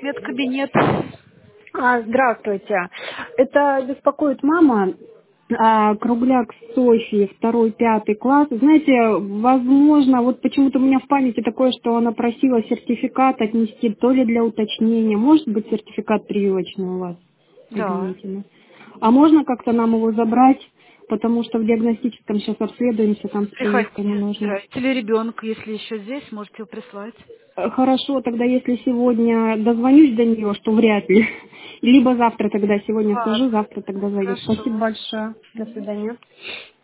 Медкабинет. Здравствуйте. Это беспокоит мама. Кругляк Софьи, 2-5 класс. Знаете, возможно, вот почему-то у меня в памяти такое, что она просила сертификат отнести то ли для уточнения. Может быть, сертификат прививочный у вас в Да. кабинете? Да? А можно как-то нам его забрать? Потому что в диагностическом сейчас обследуемся, там с прививками Приходите, нужно. забирайте. Или ребенка, если еще здесь, можете его прислать. Хорошо, тогда если сегодня дозвонюсь до нее, что вряд ли, либо завтра тогда, сегодня Ладно. схожу, завтра тогда зайду. Спасибо Хорошо. большое. До свидания.